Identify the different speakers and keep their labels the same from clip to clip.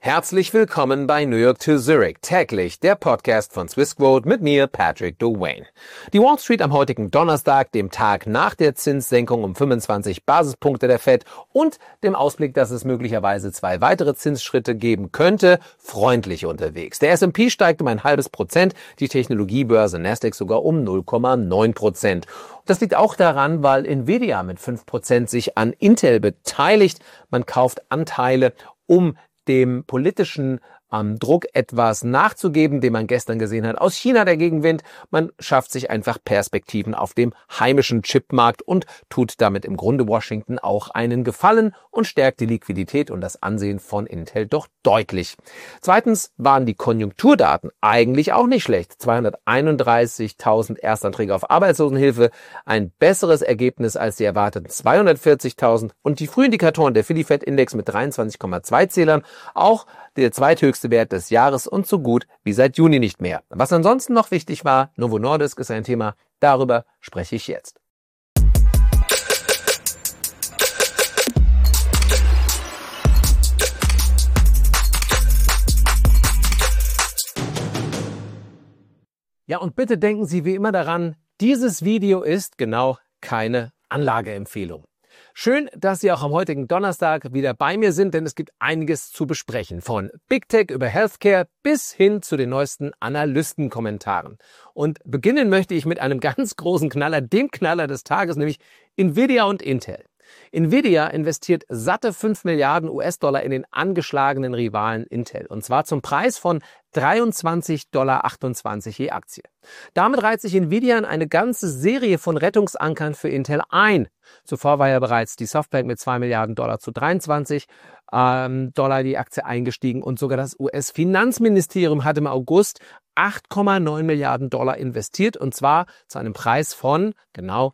Speaker 1: Herzlich willkommen bei New York to Zurich, täglich der Podcast von Swissquote mit mir, Patrick Dwayne. Die Wall Street am heutigen Donnerstag, dem Tag nach der Zinssenkung um 25 Basispunkte der Fed und dem Ausblick, dass es möglicherweise 2 weitere Zinsschritte geben könnte, freundlich unterwegs. Der S&P steigt um 0,5%, die Technologiebörse Nasdaq sogar um 0,9%. Das liegt auch daran, weil Nvidia mit 5% sich an Intel beteiligt. Man kauft Anteile, um dem politischen Druck etwas nachzugeben, den man gestern gesehen hat aus China, der Gegenwind. Man schafft sich einfach Perspektiven auf dem heimischen Chipmarkt und tut damit im Grunde Washington auch einen Gefallen und stärkt die Liquidität und das Ansehen von Intel doch deutlich. Zweitens waren die Konjunkturdaten eigentlich auch nicht schlecht. 231.000 Erstanträge auf Arbeitslosenhilfe, ein besseres Ergebnis als die erwarteten 240.000 und die Frühindikatoren der Philly Fed Index mit 23,2 Zählern, auch der zweithöchste Wert des Jahres und so gut wie seit Juni nicht mehr. Was ansonsten noch wichtig war, Novo Nordisk ist ein Thema, darüber spreche ich jetzt. Ja, und bitte denken Sie wie immer daran, dieses Video ist genau keine Anlageempfehlung. Schön, dass Sie auch am heutigen Donnerstag wieder bei mir sind, denn es gibt einiges zu besprechen. Von Big Tech über Healthcare bis hin zu den neuesten Analystenkommentaren. Und beginnen möchte ich mit einem ganz großen Knaller, dem Knaller des Tages, nämlich Nvidia und Intel. Nvidia investiert satte 5 Milliarden US-Dollar in den angeschlagenen Rivalen Intel. Und zwar zum Preis von 23,28 $ je Aktie. Damit reiht sich Nvidia in eine ganze Serie von Rettungsankern für Intel ein. Zuvor war ja bereits die Softbank mit 2 Milliarden Dollar zu 23 Dollar die Aktie eingestiegen und sogar das US-Finanzministerium hat im August 8,9 Milliarden Dollar investiert und zwar zu einem Preis von genau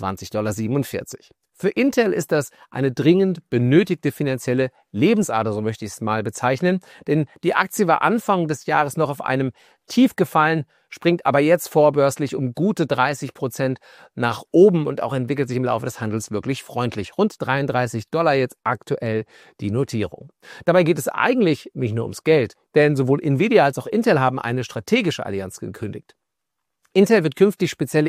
Speaker 1: 20,47 $. Für Intel ist das eine dringend benötigte finanzielle Lebensader, so möchte ich es mal bezeichnen. Denn die Aktie war Anfang des Jahres noch auf einem Tief gefallen, springt aber jetzt vorbörslich um gute 30% nach oben und auch entwickelt sich im Laufe des Handels wirklich freundlich. Rund 33 $ jetzt aktuell die Notierung. Dabei geht es eigentlich nicht nur ums Geld, denn sowohl Nvidia als auch Intel haben eine strategische Allianz gekündigt. Intel wird künftig spezielle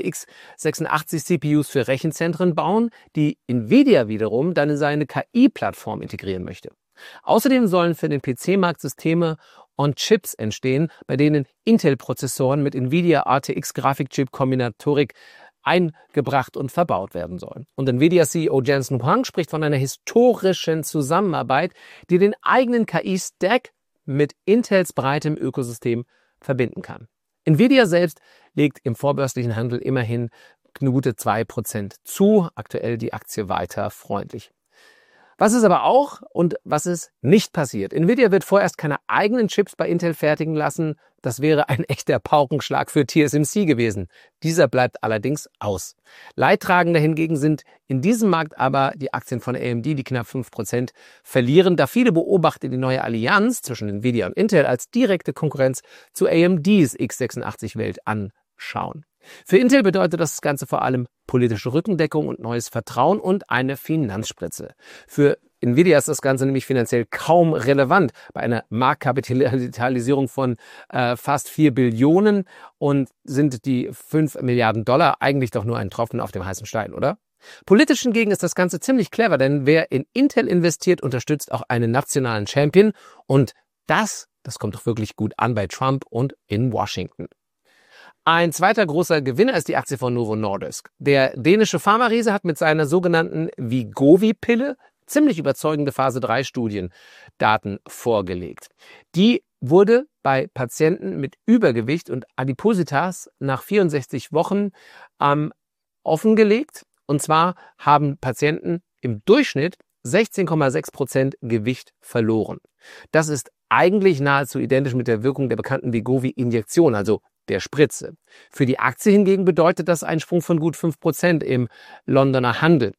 Speaker 1: x86-CPUs für Rechenzentren bauen, die Nvidia wiederum dann in seine KI-Plattform integrieren möchte. Außerdem sollen für den PC-Markt Systeme on Chips entstehen, bei denen Intel-Prozessoren mit Nvidia RTX-Grafikchip-Kombinatorik eingebracht und verbaut werden sollen. Und Nvidia-CEO Jensen Huang spricht von einer historischen Zusammenarbeit, die den eigenen KI-Stack mit Intels breitem Ökosystem verbinden kann. Nvidia selbst legt im vorbörslichen Handel immerhin gute 2% zu, aktuell die Aktie weiter freundlich. Was ist aber auch und was ist nicht passiert? Nvidia wird vorerst keine eigenen Chips bei Intel fertigen lassen. Das wäre ein echter Paukenschlag für TSMC gewesen. Dieser bleibt allerdings aus. Leidtragender hingegen sind in diesem Markt aber die Aktien von AMD, die knapp 5% verlieren, da viele Beobachter die neue Allianz zwischen Nvidia und Intel als direkte Konkurrenz zu AMDs x86-Welt anschauen. Für Intel bedeutet das Ganze vor allem politische Rückendeckung und neues Vertrauen und eine Finanzspritze. Für Nvidia ist das Ganze nämlich finanziell kaum relevant. Bei einer Marktkapitalisierung von fast 4 Billionen und sind die 5 Milliarden Dollar eigentlich doch nur ein Tropfen auf dem heißen Stein, oder? Politisch hingegen ist das Ganze ziemlich clever, denn wer in Intel investiert, unterstützt auch einen nationalen Champion und das kommt doch wirklich gut an bei Trump und in Washington. Ein zweiter großer Gewinner ist die Aktie von Novo Nordisk. Der dänische Pharma-Riese hat mit seiner sogenannten Wegovy-Pille ziemlich überzeugende Phase-3-Studiendaten vorgelegt. Die wurde bei Patienten mit Übergewicht und Adipositas nach 64 Wochen offengelegt. Und zwar haben Patienten im Durchschnitt 16,6% Gewicht verloren. Das ist eigentlich nahezu identisch mit der Wirkung der bekannten Wegovy-Injektion, also der Spritze. Für die Aktie hingegen bedeutet das einen Sprung von gut 5% im Londoner Handel.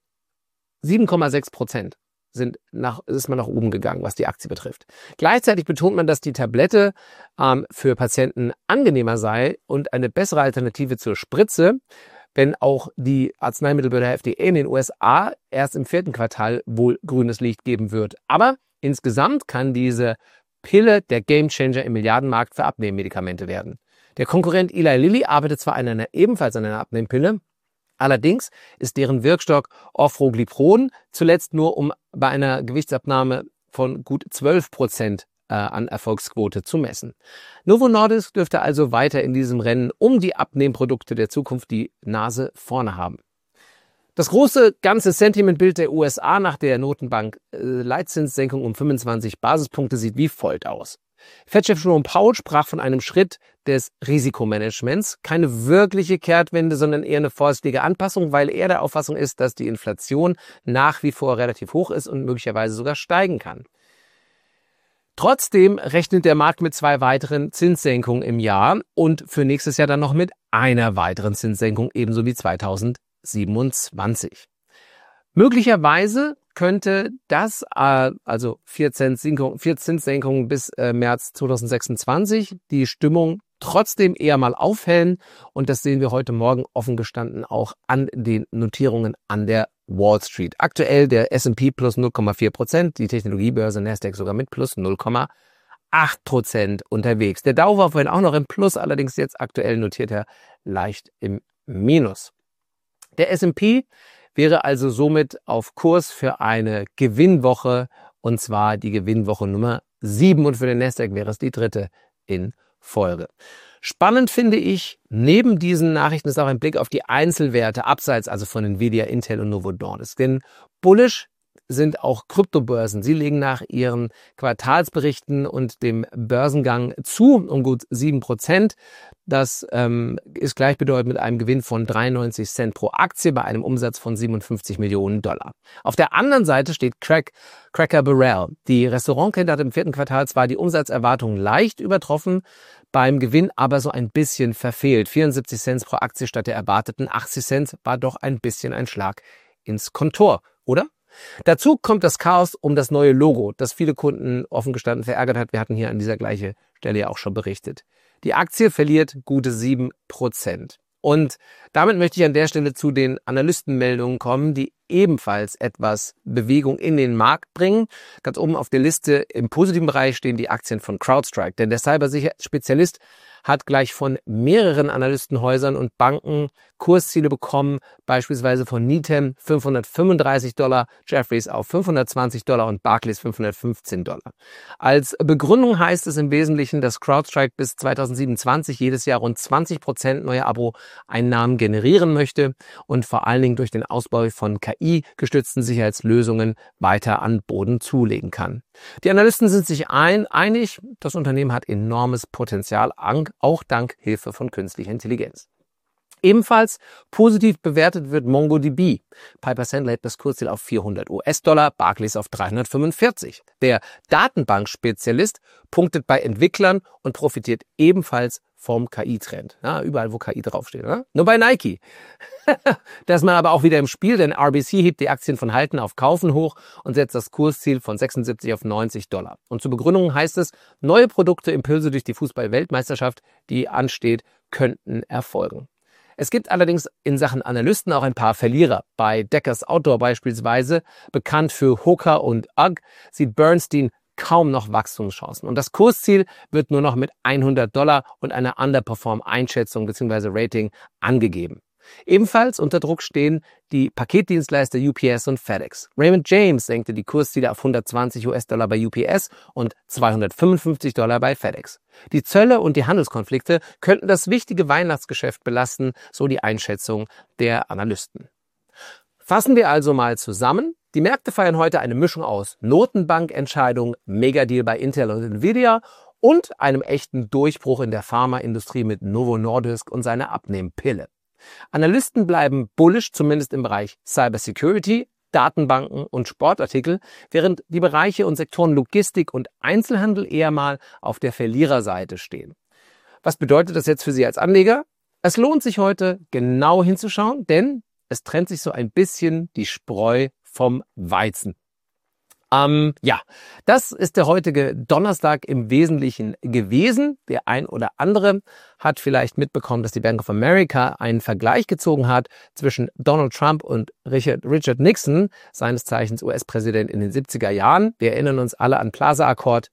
Speaker 1: 7,6% ist man nach oben gegangen, was die Aktie betrifft. Gleichzeitig betont man, dass die Tablette für Patienten angenehmer sei und eine bessere Alternative zur Spritze, wenn auch die Arzneimittelbehörde FDA in den USA erst im 4. Quartal wohl grünes Licht geben wird. Aber insgesamt kann diese Pille der Gamechanger im Milliardenmarkt für Abnehmmedikamente werden. Der Konkurrent Eli Lilly arbeitet zwar ebenfalls an einer Abnehmpille, allerdings ist deren Wirkstoff Orforglipron zuletzt nur bei einer Gewichtsabnahme von gut 12% an Erfolgsquote zu messen. Novo Nordisk dürfte also weiter in diesem Rennen um die Abnehmprodukte der Zukunft die Nase vorne haben. Das große ganze Sentimentbild der USA nach der Notenbank-Leitzinssenkung um 25 Basispunkte sieht wie folgt aus. Fed-Chef Jerome Powell sprach von einem Schritt des Risikomanagements, keine wirkliche Kehrtwende, sondern eher eine vorsichtige Anpassung, weil er der Auffassung ist, dass die Inflation nach wie vor relativ hoch ist und möglicherweise sogar steigen kann. Trotzdem rechnet der Markt mit 2 weiteren Zinssenkungen im Jahr und für nächstes Jahr dann noch mit einer weiteren Zinssenkung, ebenso wie 2027. Möglicherweise könnte das, also 4 Zinssenkungen bis März 2026, die Stimmung trotzdem eher mal aufhellen. Und das sehen wir heute Morgen offen gestanden auch an den Notierungen an der Wall Street. Aktuell der S&P plus 0,4%, die Technologiebörse Nasdaq sogar mit plus 0,8% unterwegs. Der Dow war vorhin auch noch im Plus, allerdings jetzt aktuell notiert er leicht im Minus. Der S&P wäre also somit auf Kurs für eine Gewinnwoche, und zwar die Gewinnwoche Nummer 7, und für den Nasdaq wäre es die 3. in Folge. Spannend finde ich, neben diesen Nachrichten ist auch ein Blick auf die Einzelwerte, abseits also von Nvidia, Intel und Novo Nordisk. Denn bullish sind auch Kryptobörsen. Sie legen nach ihren Quartalsberichten und dem Börsengang zu um gut 7%. Das ist gleichbedeutend mit einem Gewinn von 93 Cent pro Aktie bei einem Umsatz von 57 Millionen $. Auf der anderen Seite steht Cracker Barrel. Die Restaurantkette hat im 4. Quartal zwar die Umsatzerwartungen leicht übertroffen, beim Gewinn aber so ein bisschen verfehlt. 74 Cent pro Aktie statt der erwarteten 80 Cent war doch ein bisschen ein Schlag ins Kontor, oder? Dazu kommt das Chaos um das neue Logo, das viele Kunden offen gestanden verärgert hat. Wir hatten hier an dieser gleichen Stelle ja auch schon berichtet. Die Aktie verliert gute 7%. Und damit möchte ich an der Stelle zu den Analystenmeldungen kommen, die ebenfalls etwas Bewegung in den Markt bringen. Ganz oben auf der Liste im positiven Bereich stehen die Aktien von CrowdStrike, denn der Cybersicherheitsspezialist hat gleich von mehreren Analystenhäusern und Banken Kursziele bekommen, beispielsweise von Needham $535, Jefferies auf $520 und Barclays $515. Als Begründung heißt es im Wesentlichen, dass CrowdStrike bis 2027 jedes Jahr rund 20% neue Abo-Einnahmen generieren möchte und vor allen Dingen durch den Ausbau von KI-gestützten Sicherheitslösungen weiter an Boden zulegen kann. Die Analysten sind sich einig, das Unternehmen hat enormes Potenzial, auch dank Hilfe von künstlicher Intelligenz. Ebenfalls positiv bewertet wird MongoDB. Piper Sandler hebt das Kursziel auf $400, Barclays auf 345. Der Datenbankspezialist punktet bei Entwicklern und profitiert ebenfalls vom KI-Trend. Ja, überall, wo KI draufsteht. Oder? Nur bei Nike. Da ist man aber auch wieder im Spiel, denn RBC hebt die Aktien von Halten auf Kaufen hoch und setzt das Kursziel von 76 auf $90. Und zur Begründung heißt es, neue Produkte, Impulse durch die Fußball-Weltmeisterschaft, die ansteht, könnten erfolgen. Es gibt allerdings in Sachen Analysten auch ein paar Verlierer. Bei Deckers Outdoor beispielsweise, bekannt für Hoka und UGG, sieht Bernstein kaum noch Wachstumschancen. Und das Kursziel wird nur noch mit $100 und einer Underperform-Einschätzung bzw. Rating angegeben. Ebenfalls unter Druck stehen die Paketdienstleister UPS und FedEx. Raymond James senkte die Kursziele auf $120 bei UPS und $255 bei FedEx. Die Zölle und die Handelskonflikte könnten das wichtige Weihnachtsgeschäft belasten, so die Einschätzung der Analysten. Fassen wir also mal zusammen. Die Märkte feiern heute eine Mischung aus Notenbankentscheidung, Megadeal bei Intel und Nvidia und einem echten Durchbruch in der Pharmaindustrie mit Novo Nordisk und seiner Abnehmpille. Analysten bleiben bullish, zumindest im Bereich Cybersecurity, Datenbanken und Sportartikel, während die Bereiche und Sektoren Logistik und Einzelhandel eher mal auf der Verliererseite stehen. Was bedeutet das jetzt für Sie als Anleger? Es lohnt sich heute genau hinzuschauen, denn es trennt sich so ein bisschen die Spreu vom Weizen. Das ist der heutige Donnerstag im Wesentlichen gewesen. Der ein oder andere hat vielleicht mitbekommen, dass die Bank of America einen Vergleich gezogen hat zwischen Donald Trump und Richard Nixon, seines Zeichens US-Präsident in den 70er Jahren. Wir erinnern uns alle an Plaza Accord.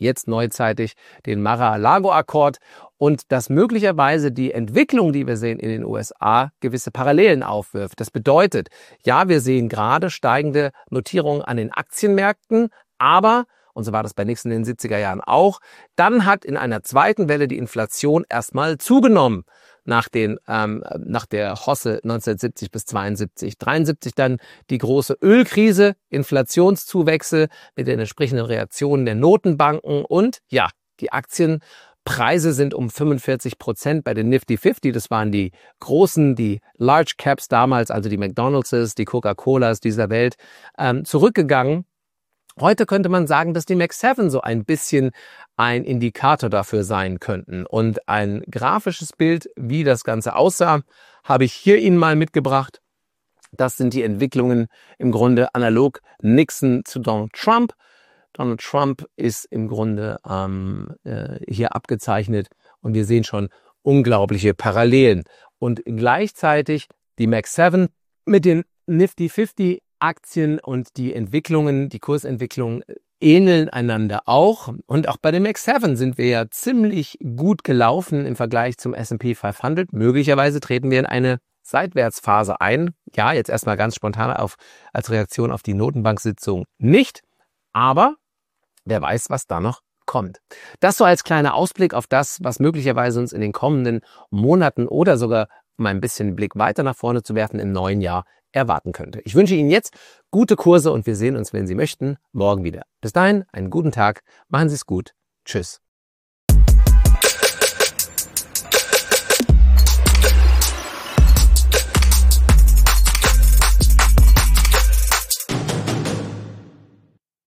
Speaker 1: jetzt neuzeitig den Mar-a-Lago-Akkord und dass möglicherweise die Entwicklung, die wir sehen in den USA, gewisse Parallelen aufwirft. Das bedeutet, ja, wir sehen gerade steigende Notierungen an den Aktienmärkten, aber, und so war das bei Nixon in den 70er Jahren auch, dann hat in einer zweiten Welle die Inflation erstmal zugenommen. Nach der Hosse 1970 bis 72. 73 dann die große Ölkrise, Inflationszuwächse mit den entsprechenden Reaktionen der Notenbanken und ja, die Aktienpreise sind um 45% bei den Nifty 50, das waren die großen, die Large Caps damals, also die McDonald's, die Coca-Colas dieser Welt, zurückgegangen. Heute könnte man sagen, dass die Mag 7 so ein bisschen ein Indikator dafür sein könnten. Und ein grafisches Bild, wie das Ganze aussah, habe ich hier Ihnen mal mitgebracht. Das sind die Entwicklungen im Grunde analog Nixon zu Donald Trump. Donald Trump ist im Grunde hier abgezeichnet und wir sehen schon unglaubliche Parallelen. Und gleichzeitig die Mag 7 mit den Nifty 50 Aktien und die Entwicklungen, die Kursentwicklungen ähneln einander auch. Und auch bei den Mag 7 sind wir ja ziemlich gut gelaufen im Vergleich zum S&P 500. Möglicherweise treten wir in eine Seitwärtsphase ein. Ja, jetzt erstmal ganz spontan als Reaktion auf die Notenbank-Sitzung nicht. Aber wer weiß, was da noch kommt. Das so als kleiner Ausblick auf das, was möglicherweise uns in den kommenden Monaten oder sogar um ein bisschen den Blick weiter nach vorne zu werfen im neuen Jahr erwarten könnte. Ich wünsche Ihnen jetzt gute Kurse und wir sehen uns, wenn Sie möchten, morgen wieder. Bis dahin, einen guten Tag, machen Sie es gut. Tschüss.